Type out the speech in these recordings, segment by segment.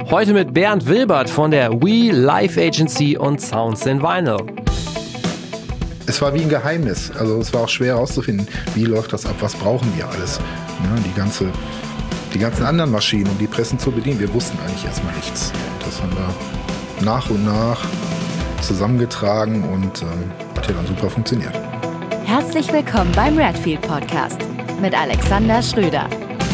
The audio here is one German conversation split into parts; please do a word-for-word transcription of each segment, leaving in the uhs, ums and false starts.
Heute mit Bernd Wilbert von der We Live Agency und Sounds in Vinyl. Es war wie ein Geheimnis, also es war auch schwer herauszufinden, wie läuft das ab, was brauchen wir alles. Ja, die, ganze, die ganzen anderen Maschinen, um die Pressen zu bedienen, wir wussten eigentlich erstmal nichts. Das haben wir nach und nach zusammengetragen und ähm, hat ja dann super funktioniert. Herzlich willkommen beim Redfield Podcast mit Alexander Schröder.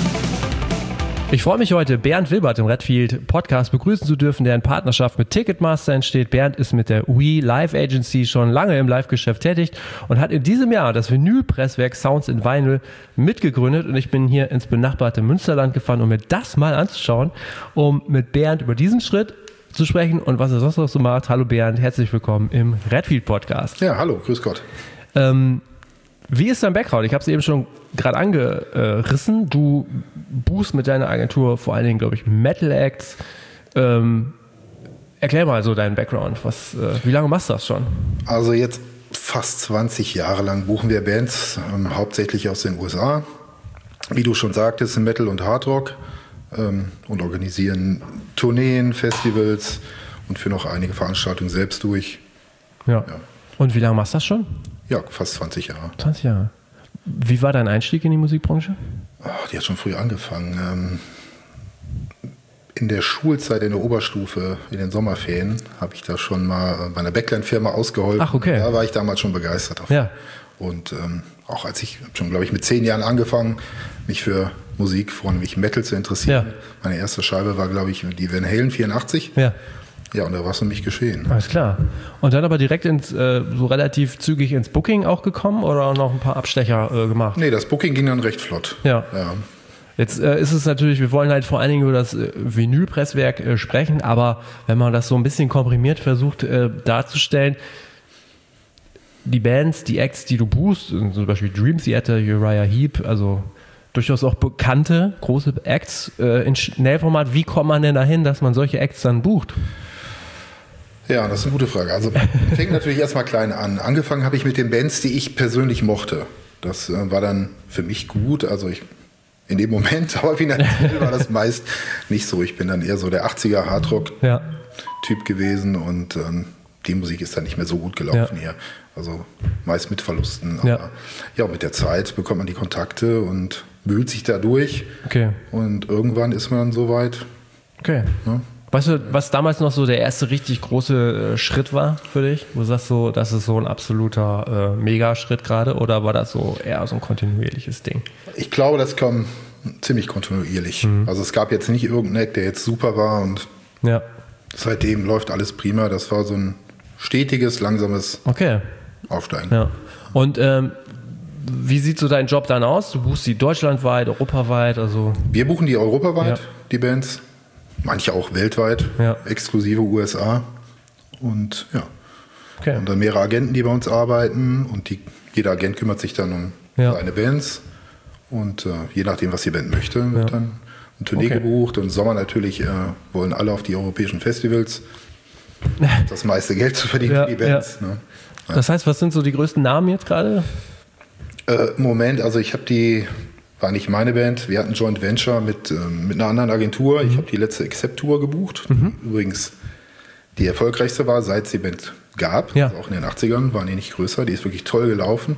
Ich freue mich heute, Bernd Wilbert im Redfield Podcast begrüßen zu dürfen, der in Partnerschaft mit Ticketmaster entsteht. Bernd ist mit der We Live Agency schon lange im Live-Geschäft tätig und hat in diesem Jahr das Vinylpresswerk Sounds in Vinyl mitgegründet. Und ich bin hier ins benachbarte Münsterland gefahren, um mir das mal anzuschauen, um mit Bernd über diesen Schritt zu sprechen und was er sonst noch so macht. Hallo Bernd, herzlich willkommen im Redfield Podcast. Ja, hallo, grüß Gott. Ähm, wie ist dein Background? Ich habe es eben schon gerade angerissen. Du buchst mit deiner Agentur vor allen Dingen, glaube ich, Metal Acts. Ähm, erklär mal so deinen Background. Was, äh, wie lange machst du das schon? Also jetzt fast zwanzig Jahre lang buchen wir Bands, ähm, hauptsächlich aus den U S A. Wie du schon sagtest, Metal und Hardrock ähm, und organisieren Tourneen, Festivals und führen noch einige Veranstaltungen selbst durch. Ja. ja. Und wie lange machst du das schon? Ja, fast zwanzig Jahre. zwanzig Jahre. Wie war dein Einstieg in die Musikbranche? Oh, die hat schon früh angefangen. Ähm, in der Schulzeit, in der Oberstufe, in den Sommerferien, habe ich da schon mal bei einer Backline-Firma ausgeholfen. Ach, okay. Da war ich damals schon begeistert davon. Ja. Und ähm, auch als ich, habe schon, glaube ich, mit zehn Jahren angefangen, mich für Musik, vornehmlich Metal zu interessieren. Ja. Meine erste Scheibe war, glaube ich, die Van Halen vierundachtzig. Ja. Ja, und da war es für mich geschehen. Alles klar. Und dann aber direkt ins, äh, so relativ zügig ins Booking auch gekommen oder noch ein paar Abstecher äh, gemacht? Nee, das Booking ging dann recht flott. Ja. ja. Jetzt äh, ist es natürlich, wir wollen halt vor allen Dingen über das äh, Vinylpresswerk äh, sprechen, aber wenn man das so ein bisschen komprimiert versucht äh, darzustellen, die Bands, die Acts, die du buchst, zum Beispiel Dream Theater, Uriah Heep, also durchaus auch bekannte, große Acts äh, in Schnellformat, wie kommt man denn dahin, dass man solche Acts dann bucht? Ja, das ist eine gute Frage. Also fängt natürlich erstmal klein an. Angefangen habe ich mit den Bands, die ich persönlich mochte. Das äh, war dann für mich gut. Also ich in dem Moment, aber finanziell war das meist nicht so. Ich bin dann eher so der achtziger Hardrock-Typ ja. gewesen und ähm, die Musik ist dann nicht mehr so gut gelaufen ja. hier. Also meist mit Verlusten. Aber ja. ja, mit der Zeit bekommt man die Kontakte und wühlt sich da durch. Okay. Und irgendwann ist man dann soweit. Okay. Ja. Weißt du, was damals noch so der erste richtig große äh, Schritt war für dich? Wo du sagst so, das ist so ein absoluter äh, Megaschritt gerade, oder war das so eher so ein kontinuierliches Ding? Ich glaube, das kam ziemlich kontinuierlich. Mhm. Also es gab jetzt nicht irgendeinen Act, der jetzt super war und ja. seitdem läuft alles prima. Das war so ein stetiges, langsames okay. Aufsteigen. Ja. Und ähm, wie sieht so dein Job dann aus? Du buchst die deutschlandweit, europaweit? Also wir buchen die europaweit, ja. die Bands. Manche auch weltweit, ja. exklusive U S A. Und ja. Okay. Und dann mehrere Agenten, die bei uns arbeiten. Und die, jeder Agent kümmert sich dann um ja. seine Bands. Und äh, je nachdem, was die Band möchte, wird ja. dann eine Tournee okay. gebucht. Und im Sommer natürlich äh, wollen alle auf die europäischen Festivals das meiste Geld zu verdienen ja, für die Bands. Ja. Ne? Ja. Das heißt, was sind so die größten Namen jetzt gerade? Äh, Im Moment, also ich habe die... War nicht meine Band. Wir hatten Joint Venture mit, ähm, mit einer anderen Agentur. Mhm. Ich habe die letzte Accept-Tour gebucht. Mhm. Übrigens die erfolgreichste war, seit es die Band gab. Ja. Also auch in den achtzigern waren die nicht größer. Die ist wirklich toll gelaufen.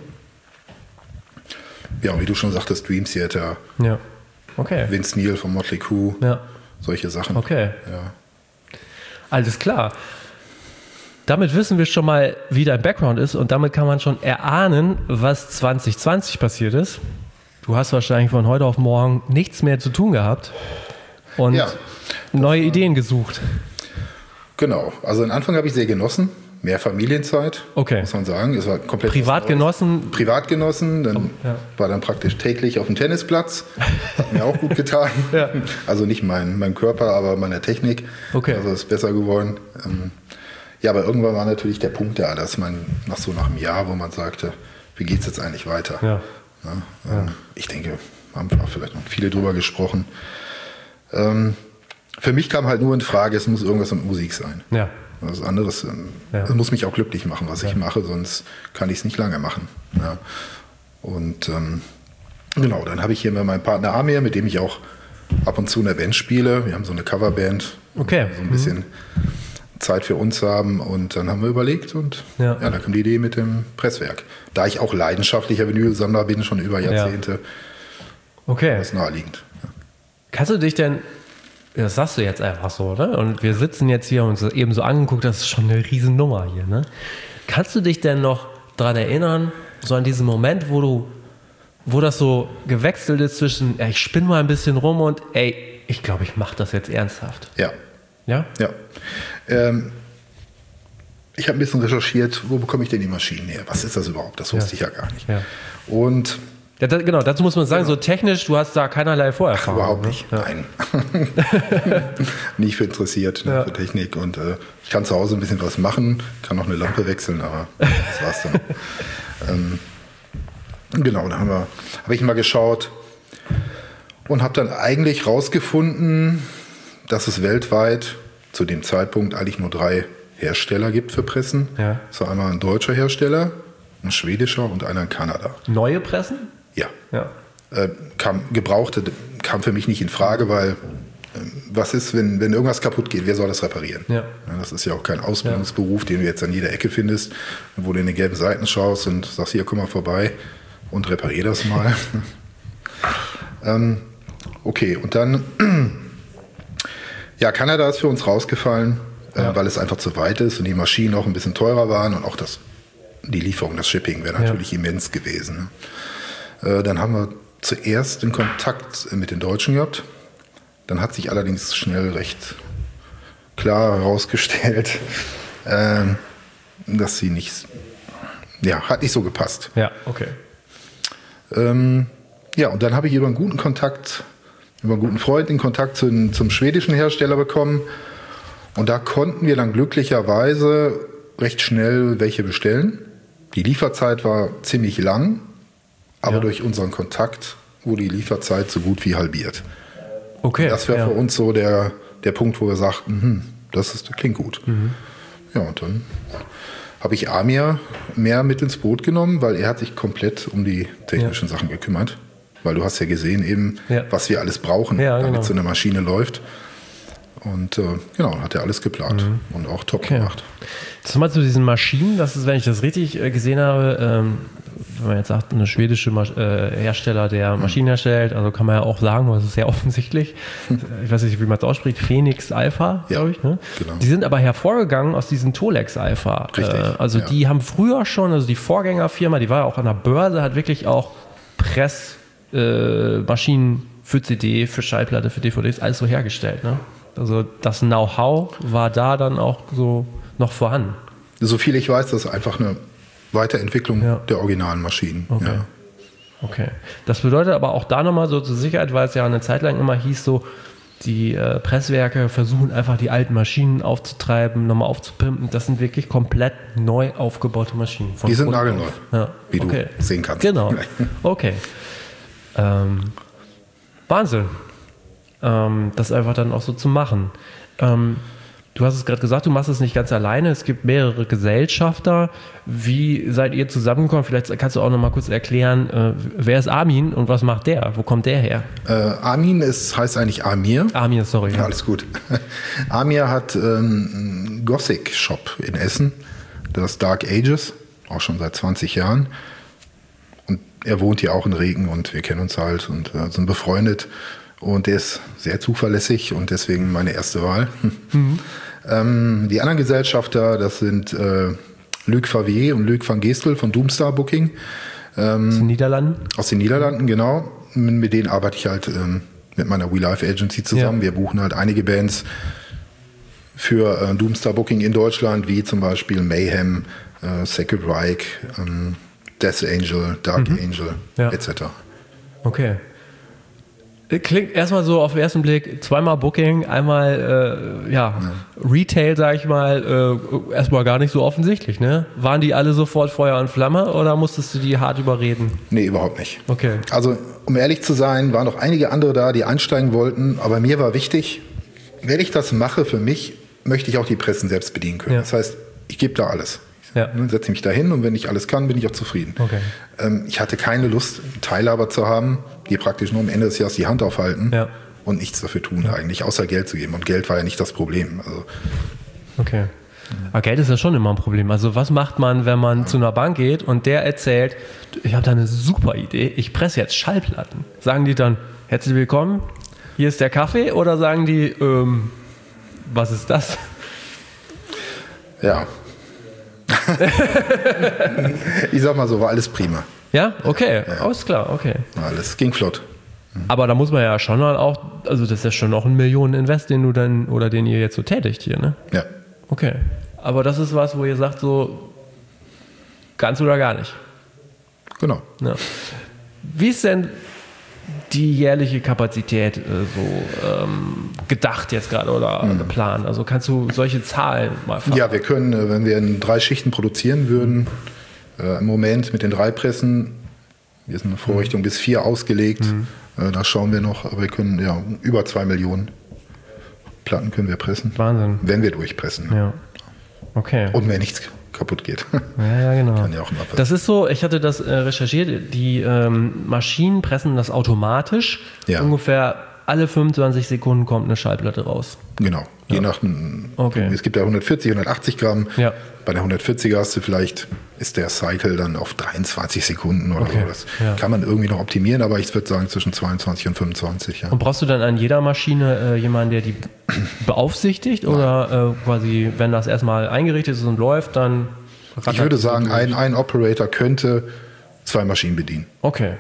Ja, und wie du schon sagtest, Dream Theater. Ja. Okay. Vince Neil von Motley Crue. Ja. Solche Sachen. Okay. Ja. Alles klar. Damit wissen wir schon mal, wie dein Background ist. Und damit kann man schon erahnen, was zwanzig zwanzig passiert ist. Du hast wahrscheinlich von heute auf morgen nichts mehr zu tun gehabt und ja. neue Ideen gesucht. Genau. Also den Anfang habe ich sehr genossen. Mehr Familienzeit, okay. muss man sagen. Es war komplett privat genossen? Privat genossen. Dann ja. war dann praktisch täglich auf dem Tennisplatz. Hat mir auch gut getan. Ja. Also nicht mein, mein Körper, aber meine Technik. Okay. Also ist besser geworden. Ja, aber irgendwann war natürlich der Punkt da, dass man nach so nach einem Jahr, wo man sagte, wie geht es jetzt eigentlich weiter? Ja. Ja, ja. Ich denke, haben wir vielleicht noch viele drüber gesprochen. Ähm, für mich kam halt nur in Frage, es muss irgendwas mit Musik sein. Ja. Was anderes ähm, ja. muss mich auch glücklich machen, was ja. ich mache, sonst kann ich es nicht lange machen. Ja. Und ähm, genau, dann habe ich hier mit meinem Partner Amir, mit dem ich auch ab und zu in der Band spiele. Wir haben so eine Coverband, okay. so ein bisschen mhm. Zeit für uns haben. Und dann haben wir überlegt und ja, ja da kam die Idee mit dem Presswerk. Da ich auch leidenschaftlicher Vinylsammler bin, schon über Jahrzehnte, ja. okay. ist naheliegend. Ja. Kannst du dich denn, das sagst du jetzt einfach so, ne? Und wir sitzen jetzt hier und uns eben so angeguckt, das ist schon eine Riesennummer hier, ne? Kannst du dich denn noch daran erinnern, so an diesen Moment, wo du, wo das so gewechselt ist zwischen, ja, ich spinne mal ein bisschen rum und ey, ich glaube, ich mache das jetzt ernsthaft. Ja. Ja? Ja. Ähm, ich habe ein bisschen recherchiert, wo bekomme ich denn die Maschinen her? Was ist das überhaupt? Das wusste ja. ich ja gar nicht. Ja. Und ja, da, genau, dazu muss man sagen, genau. so technisch, du hast da keinerlei Vorerfahrung. Ach, überhaupt nicht, ne? Nein. Nicht für interessiert, ne, ja. für Technik. Und äh, ich kann zu Hause ein bisschen was machen, kann auch eine Lampe wechseln, aber das war's dann. ähm, genau, da habe hab ich mal geschaut und habe dann eigentlich rausgefunden, dass es weltweit zu dem Zeitpunkt eigentlich nur drei Hersteller gibt für Pressen. Ja. So einmal ein deutscher Hersteller, ein schwedischer und einer in Kanada. Neue Pressen? Ja. ja. Äh, kam, gebrauchte kam für mich nicht in Frage, weil äh, was ist, wenn, wenn irgendwas kaputt geht, wer soll das reparieren? Ja. Ja, das ist ja auch kein Ausbildungsberuf, ja. den du jetzt an jeder Ecke findest, wo du in den gelben Seiten schaust und sagst, hier, komm mal vorbei und reparier das mal. ähm, okay, und dann ja, Kanada ist für uns rausgefallen, ja. äh, weil es einfach zu weit ist und die Maschinen auch ein bisschen teurer waren und auch das, die Lieferung, das Shipping wäre natürlich ja. immens gewesen. Ne? Äh, dann haben wir zuerst den Kontakt mit den Deutschen gehabt. Dann hat sich allerdings schnell recht klar herausgestellt, äh, dass sie nicht, ja, hat nicht so gepasst. Ja, okay. Ähm, ja, und dann habe ich über einen guten Kontakt über einen guten Freund den Kontakt zum, zum schwedischen Hersteller bekommen. Und da konnten wir dann glücklicherweise recht schnell welche bestellen. Die Lieferzeit war ziemlich lang, aber ja. durch unseren Kontakt wurde die Lieferzeit so gut wie halbiert. Okay. Und das wäre ja. für uns so der, der Punkt, wo wir sagten, hm, das ist, klingt gut. Mhm. Ja, und dann habe ich Amir mehr mit ins Boot genommen, weil er hat sich komplett um die technischen ja. Sachen gekümmert. Weil du hast ja gesehen eben, ja. was wir alles brauchen, ja, damit genau. so eine Maschine läuft. Und äh, genau, hat er alles geplant mhm. und auch top okay. gemacht. Jetzt mal zu diesen Maschinen, das ist, wenn ich das richtig äh, gesehen habe, ähm, wenn man jetzt sagt, eine schwedische Mas- äh, Hersteller, der Maschinen mhm. herstellt, also kann man ja auch sagen, das ist sehr offensichtlich, ich weiß nicht, wie man es ausspricht, Phoenix Alpha, ja, glaube ich. Ne? Genau. Die sind aber hervorgegangen aus diesen Tolex Alpha. Richtig. Äh, also ja. die haben früher schon, also die Vorgängerfirma, die war ja auch an der Börse, hat wirklich auch Press Äh, Maschinen für C D, für Schallplatte, für D V Ds, alles so hergestellt. Ne? Also das Know-how war da dann auch so noch vorhanden. So viel ich weiß, das ist einfach eine Weiterentwicklung ja. der originalen Maschinen. Okay. Ja. okay. Das bedeutet aber auch da nochmal so zur Sicherheit, weil es ja eine Zeit lang immer hieß, so die äh, Presswerke versuchen einfach die alten Maschinen aufzutreiben, nochmal aufzupimpen. Das sind wirklich komplett neu aufgebaute Maschinen. Die sind nagelneu, ja. wie okay. du sehen kannst. Genau, okay. Ähm, Wahnsinn, ähm, das einfach dann auch so zu machen. Ähm, du hast es gerade gesagt, du machst es nicht ganz alleine, es gibt mehrere Gesellschafter. Wie seid ihr zusammengekommen? Vielleicht kannst du auch noch mal kurz erklären, äh, wer ist Armin und was macht der? Wo kommt der her? Äh, Armin ist, heißt eigentlich Amir. Amir, sorry. Ja, alles gut. Amir hat ähm, einen Gothic-Shop in Essen, das Dark Ages, auch schon seit zwanzig Jahren. Er wohnt hier auch in Regen und wir kennen uns halt und äh, sind befreundet. Und der ist sehr zuverlässig und deswegen meine erste Wahl. Mhm. ähm, die anderen Gesellschafter, das sind äh, Luc Favier und Luc van Geestel von Doomstar Booking. Ähm, aus den Niederlanden? Aus den Niederlanden, genau. Mit denen arbeite ich halt ähm, mit meiner We Live Agency zusammen. Ja. Wir buchen halt einige Bands für äh, Doomstar Booking in Deutschland, wie zum Beispiel Mayhem, äh, Sacred Reich, ähm, Death Angel, Dark mhm. Angel, ja. et cetera. Okay. Klingt erstmal so auf den ersten Blick, zweimal Booking, einmal äh, ja, ja. Retail, sag ich mal, äh, erstmal gar nicht so offensichtlich, ne? Waren die alle sofort Feuer und Flamme oder musstest du die hart überreden? Nee, überhaupt nicht. Okay. Also, um ehrlich zu sein, waren noch einige andere da, die einsteigen wollten, aber mir war wichtig, wenn ich das mache für mich, möchte ich auch die Pressen selbst bedienen können. Ja. Das heißt, ich gebe da alles. Ja. Setze mich da hin und wenn ich alles kann, bin ich auch zufrieden. Okay. Ähm, ich hatte keine Lust, Teilhaber zu haben, die praktisch nur am Ende des Jahres die Hand aufhalten ja. und nichts dafür tun ja. eigentlich, außer Geld zu geben. Und Geld war ja nicht das Problem. Also, okay. Aber Geld ist ja schon immer ein Problem. Also was macht man, wenn man ja. zu einer Bank geht und der erzählt, ich habe da eine super Idee, ich presse jetzt Schallplatten. Sagen die dann, herzlich willkommen, hier ist der Kaffee, oder sagen die, ähm, was ist das? Ja. Ich sag mal so, war alles prima. Ja, okay, ja. alles klar, okay. Alles ging flott. Mhm. Aber da muss man ja schon mal auch, also das ist ja schon noch ein Millionen-Invest, den du dann, oder den ihr jetzt so tätigt hier, ne? Ja. Okay. Aber das ist was, wo ihr sagt, so ganz oder gar nicht. Genau. Ja. Wie ist denn die jährliche Kapazität äh, so ähm, gedacht jetzt gerade oder mhm. geplant? Also kannst du solche Zahlen mal fragen? Ja, wir können, äh, wenn wir in drei Schichten produzieren würden, äh, im Moment mit den drei Pressen, wir sind eine Vorrichtung mhm. bis vier ausgelegt, mhm. äh, da schauen wir noch, aber wir können ja über zwei Millionen Platten können wir pressen. Wahnsinn. Wenn wir durchpressen. Ja. Okay. Und wenn nichts kaputt geht. Ja, ja, genau. Kann ja auch ein das ist so, ich hatte das äh, recherchiert, die ähm, Maschinen pressen das automatisch. Ja. Ungefähr alle fünfundzwanzig Sekunden kommt eine Schallplatte raus. Genau. Je ja. nach, okay. Es gibt ja hundertvierzig, hundertachtzig Gramm. Ja. Bei der hundertvierziger hast du vielleicht, ist der Cycle dann auf dreiundzwanzig Sekunden oder okay. so. Das ja. kann man irgendwie noch optimieren, aber ich würde sagen zwischen zweiundzwanzig und fünfundzwanzig. Ja. Und brauchst du dann an jeder Maschine äh, jemanden, der die beaufsichtigt? Nein. Oder äh, quasi, wenn das erstmal eingerichtet ist und läuft, dann... Ich würde sagen, ein, ein Operator könnte zwei Maschinen bedienen. Okay.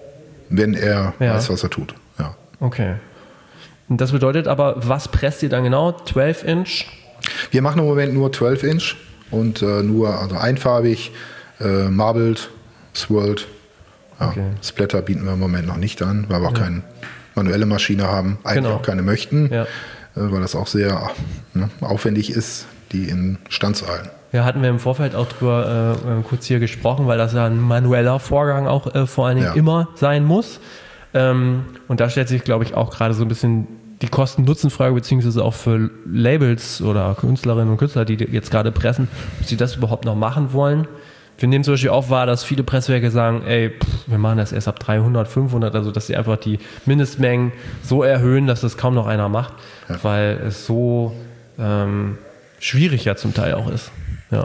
Wenn er ja. weiß, was er tut. Ja. Okay. Und das bedeutet aber, was presst ihr dann genau? zwölf Inch? Wir machen im Moment nur zwölf Inch und äh, nur also einfarbig, äh, marbled, swirled. Ja. Okay. Splatter bieten wir im Moment noch nicht an, weil wir auch ja. keine manuelle Maschine haben, eigentlich genau. auch keine möchten, ja. äh, weil das auch sehr ne, aufwendig ist, die in Stand zu halten. Ja, hatten wir im Vorfeld auch drüber äh, kurz hier gesprochen, weil das ja ein manueller Vorgang auch äh, vor allen Dingen ja. immer sein muss. Ähm, und da stellt sich, glaube ich, auch gerade so ein bisschen die Kosten-Nutzen-Frage, beziehungsweise auch für Labels oder Künstlerinnen und Künstler, die jetzt gerade pressen, ob sie das überhaupt noch machen wollen. Wir nehmen zum Beispiel auch wahr, dass viele Presswerke sagen, ey, pff, wir machen das erst ab dreihundert, fünfhundert, also dass sie einfach die Mindestmengen so erhöhen, dass das kaum noch einer macht, ja. weil es so ähm, schwierig ja zum Teil auch ist. Ja.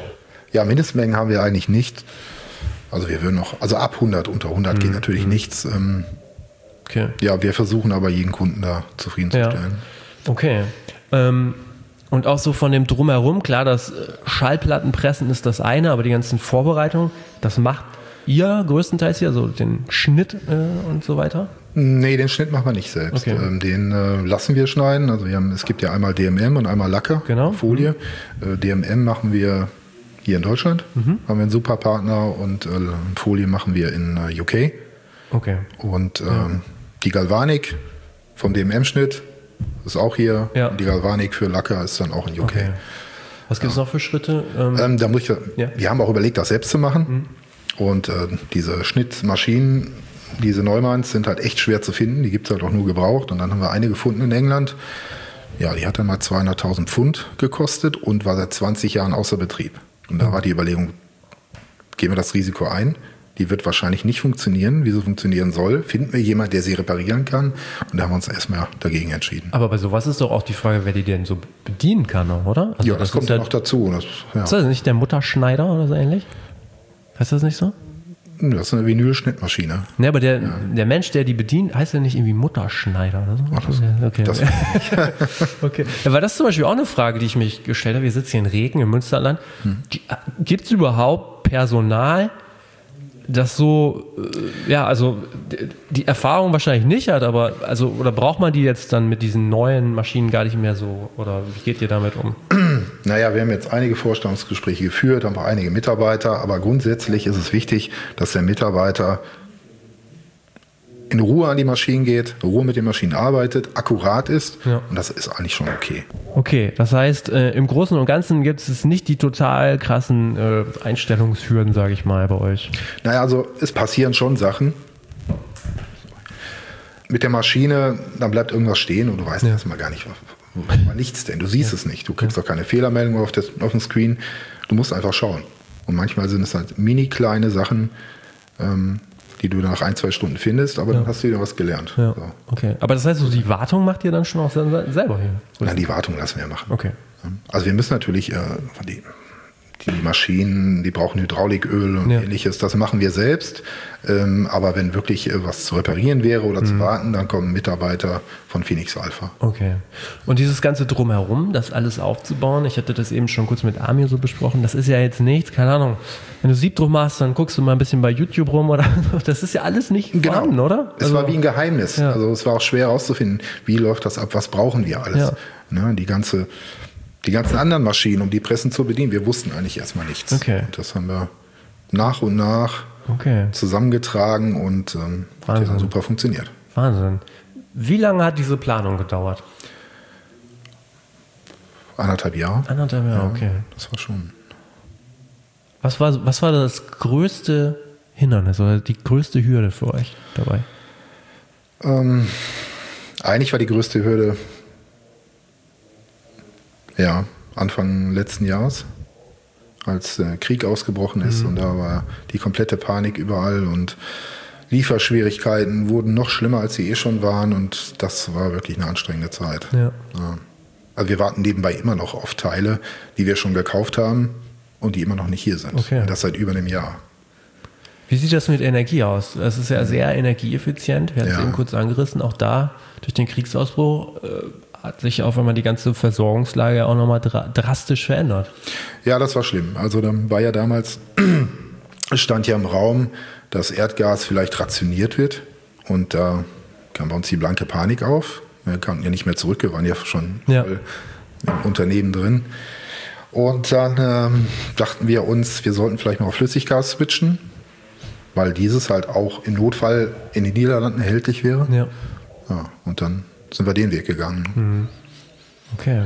ja, Mindestmengen haben wir eigentlich nicht. Also wir würden noch, also ab hundert, unter hundert mhm. geht natürlich mhm. nichts. Ähm, okay. Ja, wir versuchen aber jeden Kunden da zufriedenzustellen. Ja. Okay. Ähm, und auch so von dem Drumherum, klar, das Schallplattenpressen ist das eine, aber die ganzen Vorbereitungen, das macht ihr größtenteils hier, also den Schnitt äh, und so weiter? Nee, den Schnitt machen wir nicht selbst. Okay. Ähm, den äh, lassen wir schneiden. Also wir haben, es gibt ja einmal D M M und einmal Lacke, genau. Folie. Äh, D M M machen wir hier in Deutschland, mhm. haben wir einen super Partner, und äh, Folie machen wir in äh, U K. Okay. Und ähm, ja. die Galvanik vom D M M-Schnitt ist auch hier. Ja. Und die Galvanik für Lacke ist dann auch in U K. Okay. Was gibt es ja. noch für Schritte? Ähm, ähm, da muss ich, ja. Wir haben auch überlegt, das selbst zu machen. Mhm. Und äh, diese Schnittmaschinen, diese Neumanns, sind halt echt schwer zu finden. Die gibt es halt auch nur gebraucht. Und dann haben wir eine gefunden in England. Ja, die hat dann mal zweihunderttausend Pfund gekostet und war seit zwanzig Jahren außer Betrieb. Und da mhm. war die Überlegung, gehen wir das Risiko ein? Die wird wahrscheinlich nicht funktionieren, wie sie funktionieren soll. Finden wir jemanden, der sie reparieren kann? Und da haben wir uns erstmal dagegen entschieden. Aber bei sowas ist doch auch die Frage, wer die denn so bedienen kann, oder? Also ja, das, das kommt ja noch dazu. Das, ja. Ist das nicht der Mutterschneider oder so ähnlich? Heißt das nicht so? Das ist eine Vinyl-Schnittmaschine. Ne, aber der, ja. der Mensch, der die bedient, heißt ja nicht irgendwie Mutterschneider oder so? Ach, das, okay. Das okay. Ja, weil das ist zum Beispiel auch eine Frage, die ich mich gestellt habe. Wir sitzen hier in Regen im Münsterland. Hm. Gibt es überhaupt Personal, das so, äh, ja, also die Erfahrung wahrscheinlich nicht hat, aber also, oder braucht man die jetzt dann mit diesen neuen Maschinen gar nicht mehr so, oder wie geht ihr damit um? Naja, wir haben jetzt einige Vorstellungsgespräche geführt, haben auch einige Mitarbeiter, aber grundsätzlich ist es wichtig, dass der Mitarbeiter in Ruhe an die Maschinen geht, in Ruhe mit den Maschinen arbeitet, akkurat ist, ja. Und das ist eigentlich schon okay. Okay, das heißt, äh, im Großen und Ganzen gibt es nicht die total krassen äh, Einstellungshürden, sage ich mal, bei euch. Naja, also es passieren schon Sachen. Mit der Maschine, dann bleibt irgendwas stehen und du weißt ja. erstmal gar nicht, was war nichts denn, du siehst ja. es nicht, du kriegst auch keine Fehlermeldung auf, das, auf dem Screen, du musst einfach schauen. Und manchmal sind es halt mini kleine Sachen, ähm, die du nach ein, zwei Stunden findest, aber ja. dann hast du wieder was gelernt. Ja. So. Okay. Aber das heißt, so die Wartung macht ihr dann schon auch selber hier? Nein, die Wartung lassen wir machen. Okay. Also wir müssen natürlich äh, die, die Maschinen, die brauchen Hydrauliköl und ja. ähnliches, das machen wir selbst. Ähm, aber wenn wirklich äh, was zu reparieren wäre oder mhm. zu warten, dann kommen Mitarbeiter von Phoenix Alpha. Okay. Und dieses ganze Drumherum, das alles aufzubauen, ich hatte das eben schon kurz mit Amir so besprochen, das ist ja jetzt nichts, keine Ahnung, wenn du Siebdruck machst, dann guckst du mal ein bisschen bei YouTube rum oder so, das ist ja alles nicht genau. vorhanden, oder? Es also, war wie ein Geheimnis, ja. also es war auch schwer herauszufinden, wie läuft das ab, was brauchen wir alles. Ja. Ne, die ganze Die ganzen anderen Maschinen, um die Pressen zu bedienen, wir wussten eigentlich erstmal nichts. Okay. Und das haben wir nach und nach okay. zusammengetragen und ähm, hat dann super funktioniert. Wahnsinn. Wie lange hat diese Planung gedauert? Anderthalb Jahre. Anderthalb Jahre, ja, okay. Das war schon. Was war, was war das größte Hindernis oder die größte Hürde für euch dabei? Ähm, eigentlich war die größte Hürde Ja, Anfang letzten Jahres, als der Krieg ausgebrochen ist, mhm. und da war die komplette Panik überall und Lieferschwierigkeiten wurden noch schlimmer, als sie eh schon waren, und das war wirklich eine anstrengende Zeit. Ja. Ja. Also wir warten nebenbei immer noch auf Teile, die wir schon gekauft haben und die immer noch nicht hier sind. Okay. Und das seit über einem Jahr. Wie sieht das mit Energie aus? Es ist ja sehr energieeffizient, wir hatten es Ja. eben kurz angerissen, auch da durch den Kriegsausbruch äh, hat sich auf einmal die ganze Versorgungslage auch nochmal dra- drastisch verändert. Ja, das war schlimm. Also dann war ja damals, stand ja im Raum, dass Erdgas vielleicht rationiert wird, und da kam bei uns die blanke Panik auf. Wir konnten ja nicht mehr zurück, wir waren ja schon ja. voll im Unternehmen drin. Und dann ähm, dachten wir uns, wir sollten vielleicht mal auf Flüssiggas switchen, weil dieses halt auch im Notfall in den Niederlanden erhältlich wäre. Ja. Ja, und dann sind wir den Weg gegangen. Okay.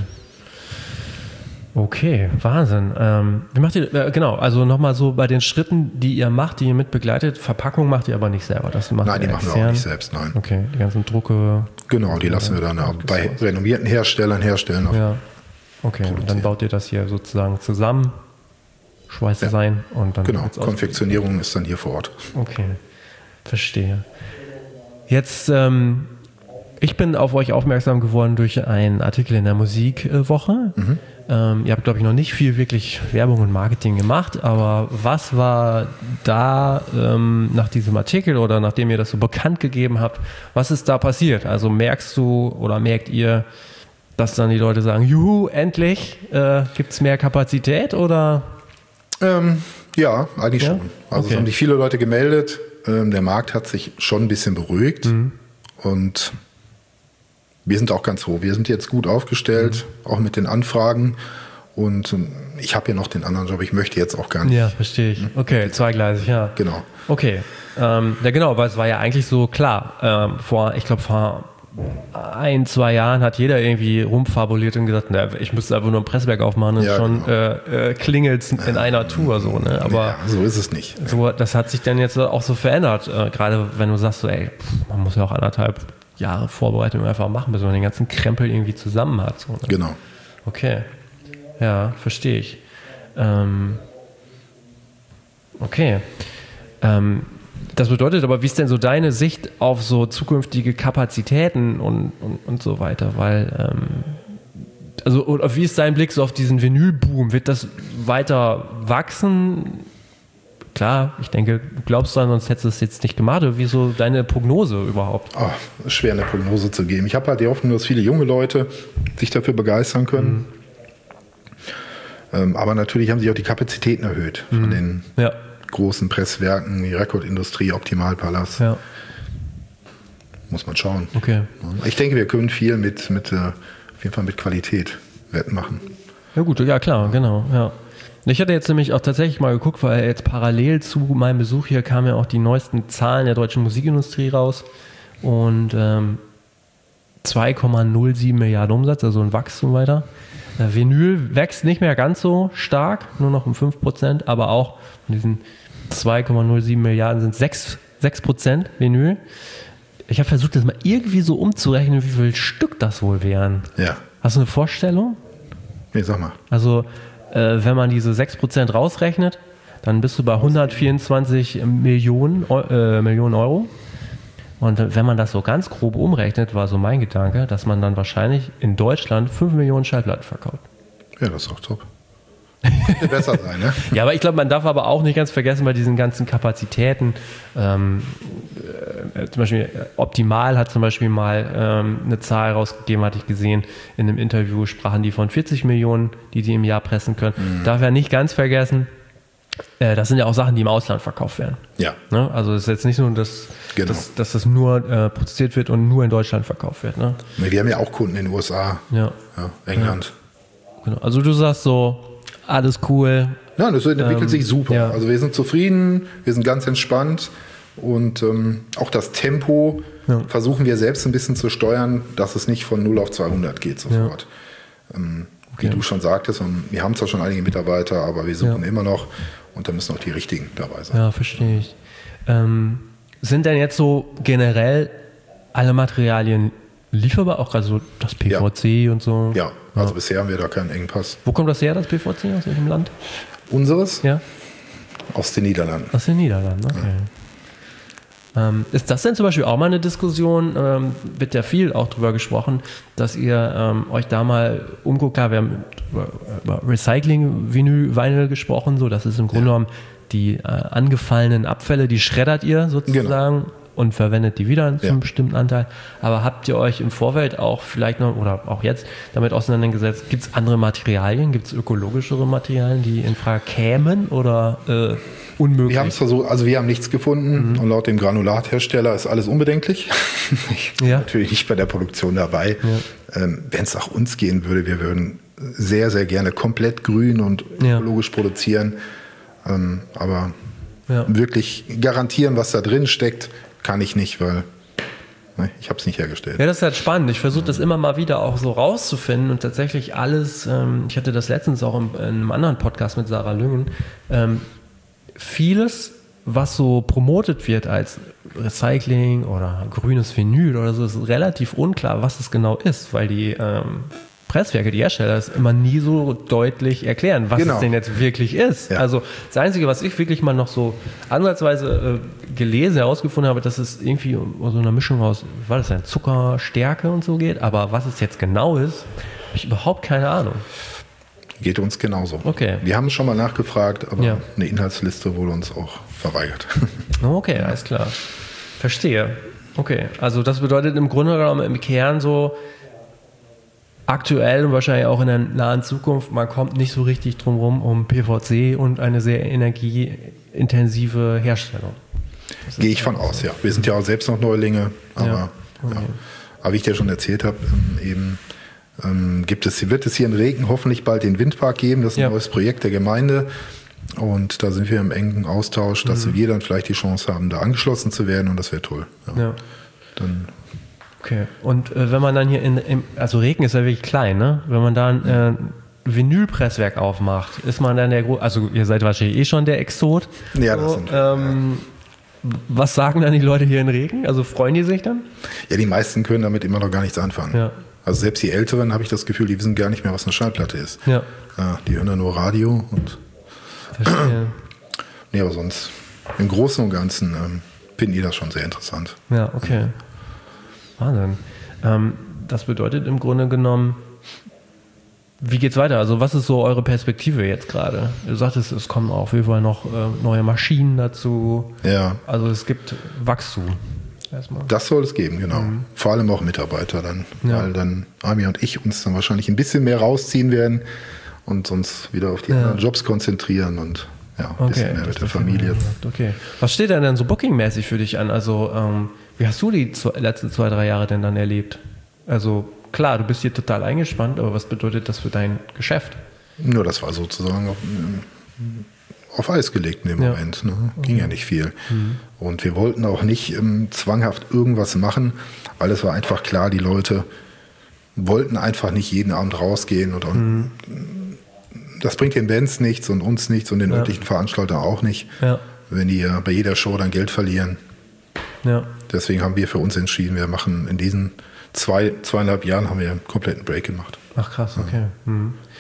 Okay, Wahnsinn. Ähm, wie macht ihr, äh, genau, also nochmal so bei den Schritten, die ihr macht, die ihr mit begleitet, Verpackung macht ihr aber nicht selber. Das macht Nein, die ihr machen extern. wir auch nicht selbst, nein. Okay, die ganzen Drucke. Genau, die lassen wir dann auch bei renommierten Herstellern herstellen. Ja, okay, und dann baut ihr das hier sozusagen zusammen, schweißt es ein und dann... Genau, Konfektionierung ist dann hier vor Ort. Okay, verstehe. Jetzt... Ähm, Ich bin auf euch aufmerksam geworden durch einen Artikel in der Musikwoche. Mhm. Ähm, ihr habt, glaube ich, noch nicht viel wirklich Werbung und Marketing gemacht, aber was war da ähm, nach diesem Artikel oder nachdem ihr das so bekannt gegeben habt, was ist da passiert? Also merkst du oder merkt ihr, dass dann die Leute sagen, juhu, endlich, äh, gibt es mehr Kapazität oder? Ähm, ja, eigentlich ja? schon. Also okay. es haben sich viele Leute gemeldet. Ähm, der Markt hat sich schon ein bisschen beruhigt, mhm. und wir sind auch ganz froh. Wir sind jetzt gut aufgestellt, mhm. auch mit den Anfragen. Und ich habe ja noch den anderen Job. Ich möchte jetzt auch gar nicht. Ja, verstehe ich. Okay, zweigleisig, ja. Genau. Okay. Ähm, ja, genau, weil es war ja eigentlich so klar. Ähm, vor, ich glaube, vor ein, zwei Jahren hat jeder irgendwie rumfabuliert und gesagt, na, ich müsste einfach nur ein Presswerk aufmachen und ja, schon genau. äh, äh, klingelt es in einer Tour. So, ne? Aber ja, so ist es nicht. So, das hat sich dann jetzt auch so verändert. Äh, gerade wenn du sagst, so, ey, man muss ja auch anderthalb Jahre Vorbereitung einfach machen, bis man den ganzen Krempel irgendwie zusammen hat. So, ne? Genau. Okay. Ja, verstehe ich. Ähm, okay. Ähm, das bedeutet aber, wie ist denn so deine Sicht auf so zukünftige Kapazitäten und, und, und so weiter? Weil, ähm, also, oder wie ist dein Blick so auf diesen Vinylboom? Wird das weiter wachsen? Klar, ich denke, du glaubst dran, sonst hättest du es jetzt nicht gemacht. Oder wie ist so deine Prognose überhaupt? Oh, schwer eine Prognose zu geben. Ich habe halt die Hoffnung, dass viele junge Leute sich dafür begeistern können. Mhm. Ähm, aber natürlich haben sich auch die Kapazitäten erhöht von mhm. den ja. großen Presswerken, wie Rekordindustrie, Optimalpalast. Ja. Muss man schauen. Okay. Ich denke, wir können viel mit, mit äh, auf jeden Fall mit Qualität wettmachen. Ja gut, ja klar, genau, ja. Ich hatte jetzt nämlich auch tatsächlich mal geguckt, weil jetzt parallel zu meinem Besuch hier kamen ja auch die neuesten Zahlen der deutschen Musikindustrie raus und ähm, zwei Komma null sieben Milliarden Umsatz, also ein Wachstum weiter. Äh, Vinyl wächst nicht mehr ganz so stark, nur noch um fünf Prozent, aber auch von diesen zwei Komma null sieben Milliarden sind sechs Prozent Vinyl. Ich habe versucht, das mal irgendwie so umzurechnen, wie viel Stück das wohl wären. Ja. Hast du eine Vorstellung? Nee, sag mal. Also wenn man diese sechs Prozent rausrechnet, dann bist du bei hundertvierundzwanzig Millionen, äh, Millionen Euro. Und wenn man das so ganz grob umrechnet, war so mein Gedanke, dass man dann wahrscheinlich in Deutschland fünf Millionen Schallplatten verkauft. Ja, das ist doch top. Könnte besser sein, ne? Ja, aber ich glaube, man darf aber auch nicht ganz vergessen, bei diesen ganzen Kapazitäten, ähm, äh, zum Beispiel Optimal hat zum Beispiel mal ähm, eine Zahl rausgegeben, hatte ich gesehen, in einem Interview sprachen die von vierzig Millionen, die die im Jahr pressen können. Mhm. Darf ja nicht ganz vergessen, äh, das sind ja auch Sachen, die im Ausland verkauft werden. Ja. Ne? Also es ist jetzt nicht so, dass, genau. dass, dass das nur äh, produziert wird und nur in Deutschland verkauft wird. Ne? Wir haben ja auch Kunden in den U S A, ja. Ja, England. Ja. Genau. Also du sagst so, alles cool. Ja, das entwickelt ähm, sich super. Ja. Also wir sind zufrieden, wir sind ganz entspannt und ähm, auch das Tempo ja. versuchen wir selbst ein bisschen zu steuern, dass es nicht von null auf zweihundert geht sofort. Ja. Ähm, okay. Wie du schon sagtest, und wir haben zwar schon einige Mitarbeiter, aber wir suchen ja. immer noch und da müssen auch die richtigen dabei sein. Ja, verstehe ich. Ähm, sind denn jetzt so generell alle Materialien lieferbar, auch also das P V C ja. und so? Ja, also ja. bisher haben wir da keinen Engpass. Wo kommt das her, das P V C, aus welchem Land? Unseres? Ja. Aus den Niederlanden. Aus den Niederlanden, okay. Ja. Ähm, ist das denn zum Beispiel auch mal eine Diskussion, ähm, wird ja viel auch drüber gesprochen, dass ihr ähm, euch da mal umguckt, klar, wir haben über, über Recycling-Vinyl gesprochen, so, das ist im Grunde genommen ja. die äh, angefallenen Abfälle, die schreddert ihr sozusagen. Genau. Und verwendet die wieder zu einem ja. bestimmten Anteil. Aber habt ihr euch im Vorfeld auch vielleicht noch oder auch jetzt damit auseinandergesetzt, gibt es andere Materialien, gibt es ökologischere Materialien, die in Frage kämen oder äh, unmöglich? Wir haben es versucht, also wir haben nichts gefunden mhm. und laut dem Granulathersteller ist alles unbedenklich. Ich bin ja. natürlich nicht bei der Produktion dabei. Ja. Ähm, wenn es nach uns gehen würde, wir würden sehr, sehr gerne komplett grün und ökologisch ja. produzieren. Ähm, aber ja. wirklich garantieren, was da drin steckt, kann ich nicht, weil ne, ich habe es nicht hergestellt. Ja, das ist halt spannend. Ich versuche das immer mal wieder auch so rauszufinden und tatsächlich alles, ähm, ich hatte das letztens auch in, in einem anderen Podcast mit Sarah Lüngen, ähm, vieles, was so promotet wird als Recycling oder grünes Vinyl oder so, ist relativ unklar, was es genau ist, weil die ähm, Presswerke, die Hersteller, das immer nie so deutlich erklären, was genau. es denn jetzt wirklich ist. Ja. Also das Einzige, was ich wirklich mal noch so ansatzweise äh, gelesen, herausgefunden habe, dass es irgendwie um so eine Mischung aus, war das denn Zucker, Stärke und so geht, aber was es jetzt genau ist, habe ich überhaupt keine Ahnung. Geht uns genauso. Okay. Wir haben schon mal nachgefragt, aber ja. eine Inhaltsliste wurde uns auch verweigert. Okay, ja. alles klar. Verstehe. Okay, also das bedeutet im Grunde genommen im Kern so, aktuell und wahrscheinlich auch in der nahen Zukunft, man kommt nicht so richtig drum rum um P V C und eine sehr energieintensive Herstellung. Gehe ich von aus, ja. Wir sind ja auch selbst noch Neulinge, aber, ja. Okay. Ja. aber wie ich dir schon erzählt habe, eben ähm, gibt es, wird es hier in Regen hoffentlich bald den Windpark geben. Das ist ein ja. neues Projekt der Gemeinde und da sind wir im engen Austausch, dass mhm. wir dann vielleicht die Chance haben, da angeschlossen zu werden und das wäre toll. Ja. Ja. Dann Okay, und äh, wenn man dann hier in, im, also Regen ist ja wirklich klein, ne? Wenn man da ein äh, Vinylpresswerk aufmacht, ist man dann der große, also ihr seid wahrscheinlich eh schon der Exot. Ja, das so, sind ähm, ja. Was sagen dann die Leute hier in Regen? Also freuen die sich dann? Ja, die meisten können damit immer noch gar nichts anfangen. Ja. Also selbst die Älteren, habe ich das Gefühl, die wissen gar nicht mehr, was eine Schallplatte ist. Ja. Ja, die hören dann nur Radio und Verstehe. Nee, aber sonst im Großen und Ganzen ähm, finden die das schon sehr interessant. Ja, okay. Wahnsinn. Ähm, das bedeutet im Grunde genommen, wie geht's weiter? Also was ist so eure Perspektive jetzt gerade? Du sagtest, es kommen auf jeden Fall noch äh, neue Maschinen dazu. Ja. Also es gibt Wachstum. Erstmal. Das soll es geben, genau. Mhm. Vor allem auch Mitarbeiter dann, ja. weil dann Armin und ich uns dann wahrscheinlich ein bisschen mehr rausziehen werden und uns wieder auf die ja. anderen Jobs konzentrieren und ja, ein okay, bisschen mehr mit der Familie. Okay. Was steht denn dann so bookingmäßig für dich an? Also ähm, wie hast du die letzten zwei, drei Jahre denn dann erlebt? Also klar, du bist hier total eingespannt, aber was bedeutet das für dein Geschäft? Nur das war sozusagen auf, auf Eis gelegt in dem ja. Moment. Ne? Ging okay. ja nicht viel. Mhm. Und wir wollten auch nicht ähm, zwanghaft irgendwas machen, weil es war einfach klar, die Leute wollten einfach nicht jeden Abend rausgehen. Und, mhm. das bringt den Bands nichts und uns nichts und den ja. örtlichen Veranstaltern auch nicht, ja. wenn die äh, bei jeder Show dann Geld verlieren. Ja. Deswegen haben wir für uns entschieden, wir machen in diesen zwei, zweieinhalb Jahren haben wir einen kompletten Break gemacht. Ach krass, okay. Mhm.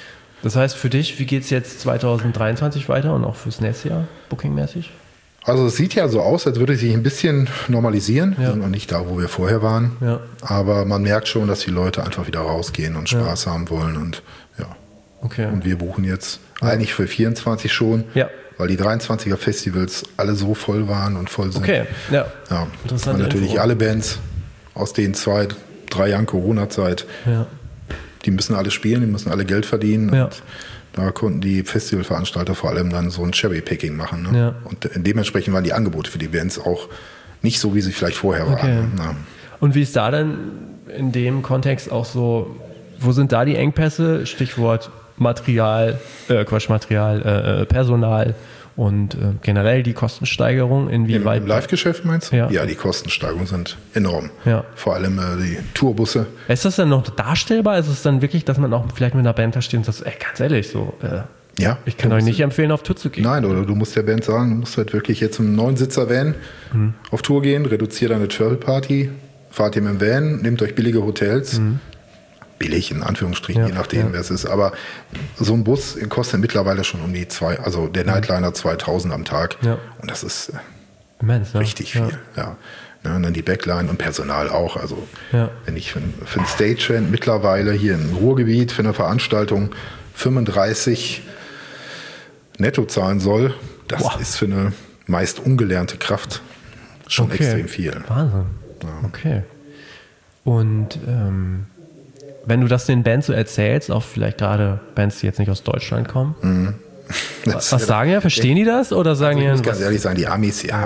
Das heißt für dich, wie geht es jetzt zwanzig dreiundzwanzig weiter und auch fürs nächste Jahr, bookingmäßig? Also es sieht ja so aus, als würde es sich ein bisschen normalisieren. Ja. Wir sind noch nicht da, wo wir vorher waren. Ja. Aber man merkt schon, dass die Leute einfach wieder rausgehen und Spaß ja. haben wollen. Und ja. Okay. Und wir buchen jetzt ja. eigentlich für vierundzwanzig schon, ja. weil die dreiundzwanziger Festivals alle so voll waren und voll sind. Okay, ja. ja. Und natürlich Info. Alle Bands aus den zwei, drei Jahren Corona-Zeit, ja. die müssen alle spielen, die müssen alle Geld verdienen. Ja. Und da konnten die Festivalveranstalter vor allem dann so ein Cherry-Picking machen. Ne? Ja. Und dementsprechend waren die Angebote für die Bands auch nicht so, wie sie vielleicht vorher waren. Okay. Ja. Und wie ist da denn in dem Kontext auch so, wo sind da die Engpässe? Stichwort Material, äh, Quatsch, Material, äh, Personal und äh, generell die Kostensteigerung. Inwieweit? Im, im Live-Geschäft meinst du? Ja. ja, die Kostensteigerungen sind enorm. Ja. Vor allem äh, die Tourbusse. Ist das dann noch darstellbar? Ist es dann wirklich, dass man auch vielleicht mit einer Band da steht und sagt, ey, ganz ehrlich, so, äh, ja, ich kann euch nicht empfehlen, auf Tour zu gehen. Nein, oder du musst der Band sagen, du musst halt wirklich jetzt im Neunsitzer-Van mhm. auf Tour gehen, reduziert deine Travel-Party, fahrt ihr mit dem Van, nehmt euch billige Hotels. Mhm. Billig, in Anführungsstrichen, ja, je nachdem, ja. wer es ist. Aber so ein Bus kostet mittlerweile schon um die zwei, also der Nightliner zweitausend am Tag. Ja. Und das ist äh, immens, ne? richtig ja. viel. Ja. Ja, und dann die Backline und Personal auch. Also ja. wenn ich für, für ein Stagehand mittlerweile hier im Ruhrgebiet für eine Veranstaltung fünfunddreißig netto zahlen soll, das wow. ist für eine meist ungelernte Kraft schon okay. extrem viel. Wahnsinn. Ja. Okay. Und ähm, wenn du das den Bands so erzählst, auch vielleicht gerade Bands, die jetzt nicht aus Deutschland kommen, mhm. was ja sagen ja? Verstehen die das? Oder sagen also ich die, muss ganz ehrlich sagen, die Amis, ja.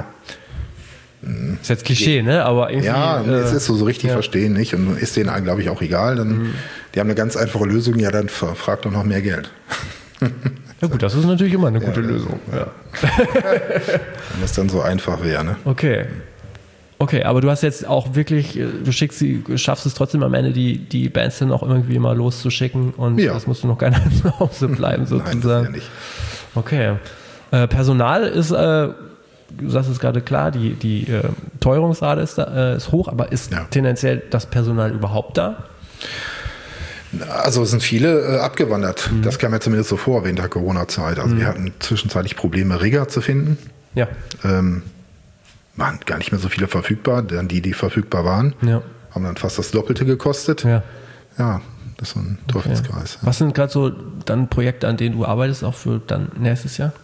Ist jetzt Klischee, ne? Aber irgendwie, ja, äh, es ist so, so richtig ja. verstehen nicht. Und ist denen, glaube ich, auch egal. Dann, mhm. Die haben eine ganz einfache Lösung, ja, dann fragt doch noch mehr Geld. Ja gut, das ist natürlich immer eine gute ja, Lösung. Ja. Wenn es dann so einfach wäre, ne? Okay. Okay, aber du hast jetzt auch wirklich, du schickst sie, schaffst es trotzdem am Ende, die, die Bands dann auch irgendwie mal loszuschicken und ja. das musst du noch gar nicht zu Hause bleiben, sozusagen. Nein, das ja nicht. Okay. Äh, Personal ist, äh, du sagst es gerade klar, die, die äh, Teuerungsrate ist, da, äh, ist hoch, aber ist ja. tendenziell das Personal überhaupt da? Also es sind viele äh, abgewandert. Mhm. Das kam mir zumindest so vor während der Corona-Zeit. Also mhm. wir hatten zwischenzeitlich Probleme, Rigger zu finden. Ja. Ähm, waren gar nicht mehr so viele verfügbar. Dann die, die verfügbar waren, ja. haben dann fast das Doppelte gekostet. Ja, ja das ist so ein Teufelskreis. Okay. Was sind gerade so dann Projekte, an denen du arbeitest, auch für dann nächstes Jahr?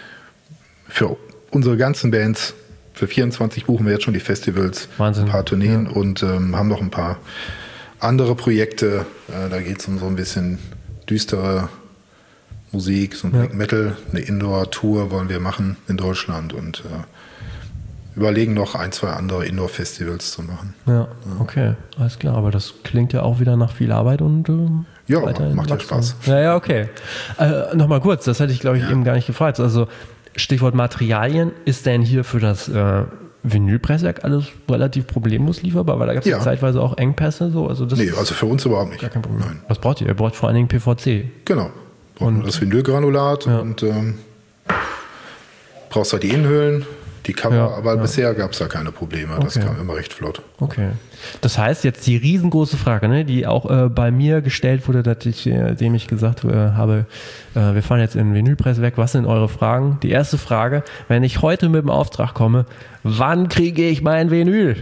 Für unsere ganzen Bands, für vierundzwanzig buchen wir jetzt schon die Festivals, Wahnsinn. Ein paar Tourneen Ja. und ähm, haben noch ein paar andere Projekte. Äh, da geht es um so ein bisschen düstere Musik, so ein Black Ja. Metal, eine Indoor-Tour wollen wir machen in Deutschland und äh, überlegen noch ein, zwei andere Indoor-Festivals zu machen. Ja, ja, okay, alles klar. Aber das klingt ja auch wieder nach viel Arbeit und äh, ja, macht ja Spaß. Ja, ja, okay. Äh, Nochmal kurz, das hatte ich, glaube ich, ja. eben gar nicht gefragt. Also Stichwort Materialien, ist denn hier für das äh, Vinylpresswerk alles relativ problemlos lieferbar? Weil da gab es ja. ja zeitweise auch Engpässe. So. Also das nee, also für uns überhaupt nicht. Gar kein Problem. Nein. Was braucht ihr? Ihr braucht vor allen Dingen P V C. Genau. Und nur das Vinylgranulat ja. und ähm, brauchst halt die Innenhöhlen, die Cover, Ja, aber ja. bisher gab es da keine Probleme. Das Okay. kam immer recht flott. Okay. Das heißt, jetzt die riesengroße Frage, ne, die auch äh, bei mir gestellt wurde, dass ich, äh, dem ich gesagt äh, habe, äh, wir fahren jetzt in den Vinylpresswerk, was sind eure Fragen? Die erste Frage, wenn ich heute mit dem Auftrag komme, wann kriege ich mein Vinyl?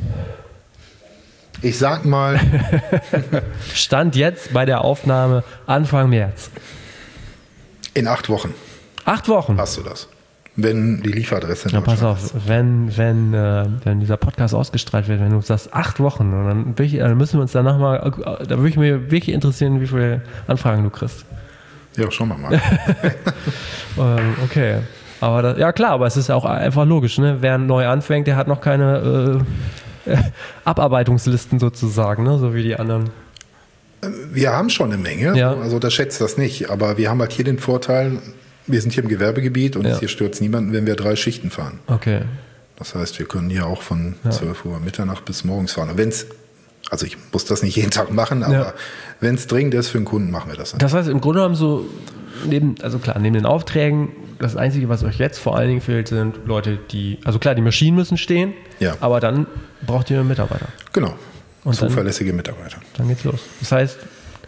Ich sag mal, Stand jetzt bei der Aufnahme Anfang März. in acht Wochen Acht Wochen. hast du das. Wenn die Lieferadresse in Ja, pass Deutschland auf, wenn, wenn, äh, wenn dieser Podcast ausgestrahlt wird, wenn du sagst acht Wochen, und dann, bin ich, dann müssen wir uns danach mal, da würde ich mir wirklich interessieren, wie viele Anfragen du kriegst. ist. Ja, schauen wir mal. ähm, okay. Aber das, ja klar, aber es ist ja auch einfach logisch, ne? Wer neu anfängt, der hat noch keine äh, Abarbeitungslisten sozusagen, ne? So wie die anderen. Wir haben schon eine Menge, Ja. also das schätzt das nicht. Aber wir haben halt hier den Vorteil, wir sind hier im Gewerbegebiet und Ja. hier stört es niemanden, wenn wir drei Schichten fahren. Okay. Das heißt, wir können hier auch von Ja. zwölf Uhr Mitternacht bis morgens fahren. Und wenn's, also ich muss das nicht jeden Tag machen, aber Ja. wenn es dringend ist für einen Kunden, machen wir das. Das heißt, im Grunde genommen so, neben, also klar, neben den Aufträgen, das Einzige, was euch jetzt vor allen Dingen fehlt, sind Leute, die, also klar, die Maschinen müssen stehen, Ja. aber dann braucht ihr Mitarbeiter. Genau, Und dann- zuverlässige Mitarbeiter. Dann geht's los. Das heißt,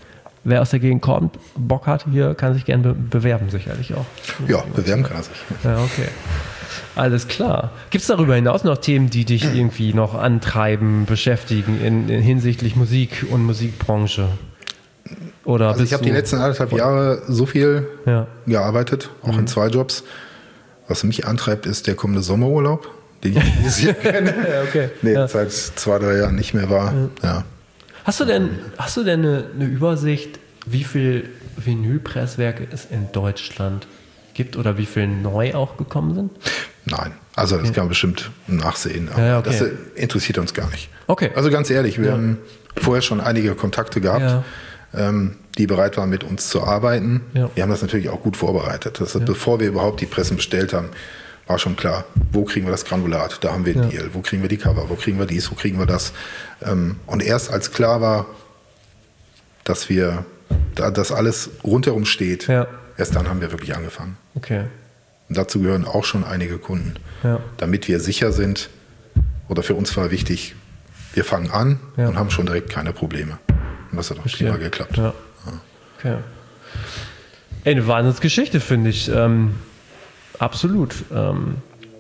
wer aus der Gegend kommt, Bock hat, hier kann sich gerne be- bewerben, sicherlich auch. Ja, bewerben kann er sich. Ja, okay. Alles klar. Gibt es darüber hinaus noch Themen, die dich irgendwie noch antreiben, beschäftigen in, in hinsichtlich Musik und Musikbranche? Oder Also ich habe die letzten anderthalb Jahre so viel ja. gearbeitet, auch mhm. in zwei Jobs. Was mich antreibt, ist der kommende Sommerurlaub, den ich dieses Jahr kenne. Ja, okay. Nee, ja. seit zwei, drei Jahren nicht mehr war. Ja. Ja. Hast du denn, hast du denn eine, eine Übersicht, wie viel Vinylpresswerke es in Deutschland gibt oder wie viele neu auch gekommen sind? Nein, also das okay. kann man bestimmt nachsehen, aber ja, okay. das interessiert uns gar nicht. Okay. Also ganz ehrlich, wir ja. haben vorher schon einige Kontakte gehabt, ja. ähm, die bereit waren, mit uns zu arbeiten. Ja. Wir haben das natürlich auch gut vorbereitet. Das heißt, ja. Bevor wir überhaupt die Pressen bestellt haben, war schon klar, wo kriegen wir das Granulat, da haben wir einen ja. Deal, wo kriegen wir die Cover, wo kriegen wir dies, wo kriegen wir das. Ähm, und erst als klar war, dass wir, da das alles rundherum steht, ja. erst dann haben wir wirklich angefangen. Okay. Und dazu gehören auch schon einige Kunden. Ja. Damit wir sicher sind, oder für uns war wichtig, wir fangen an ja. und haben schon direkt keine Probleme. Und das hat auch prima geklappt. Ja. Ja. Okay. Ey, eine Wahnsinnsgeschichte, finde ich. Ähm, absolut. Ähm,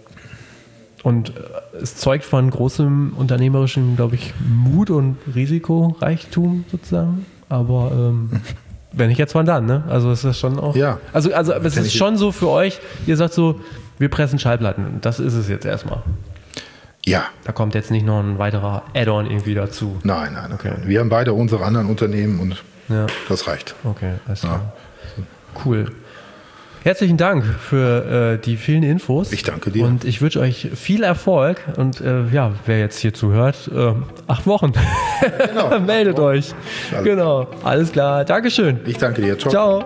und äh, es zeugt von großem unternehmerischen, glaube ich, Mut und Risikoreichtum sozusagen. Aber ähm, wenn nicht jetzt, wann dann, ne? Also es ist schon auch. Ja. Also, also es ist schon so für euch, ihr sagt so, wir pressen Schallplatten. Das ist es jetzt erstmal. Ja. Da kommt jetzt nicht noch ein weiterer Add-on irgendwie dazu. Nein, nein, okay. nein. Wir haben beide unsere anderen Unternehmen und ja. das reicht. Okay, alles klar. Ja. Cool. Herzlichen Dank für äh, die vielen Infos. Ich danke dir. Und ich wünsche euch viel Erfolg. Und äh, ja, wer jetzt hier zuhört, äh, acht Wochen. Genau. Meldet acht Wochen. euch. Alles genau. Alles klar. Dankeschön. Ich danke dir. Ciao. Ciao.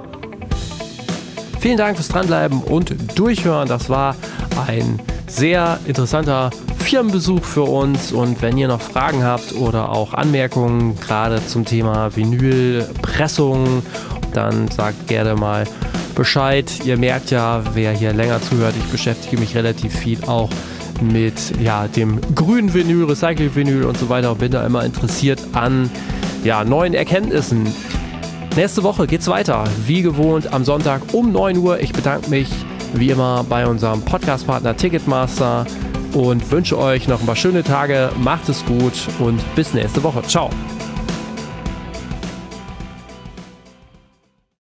Vielen Dank fürs Dranbleiben und Durchhören. Das war ein sehr interessanter Firmenbesuch für uns. Und wenn ihr noch Fragen habt oder auch Anmerkungen, gerade zum Thema Vinylpressung, dann sagt gerne mal Bescheid. Ihr merkt ja, wer hier länger zuhört, ich beschäftige mich relativ viel auch mit ja, dem grünen Vinyl, Recycle-Vinyl und so weiter und bin da immer interessiert an ja, neuen Erkenntnissen. Nächste Woche geht's weiter, wie gewohnt am Sonntag um neun Uhr. Ich bedanke mich wie immer bei unserem Podcast-Partner Ticketmaster und wünsche euch noch ein paar schöne Tage. Macht es gut und bis nächste Woche. Ciao.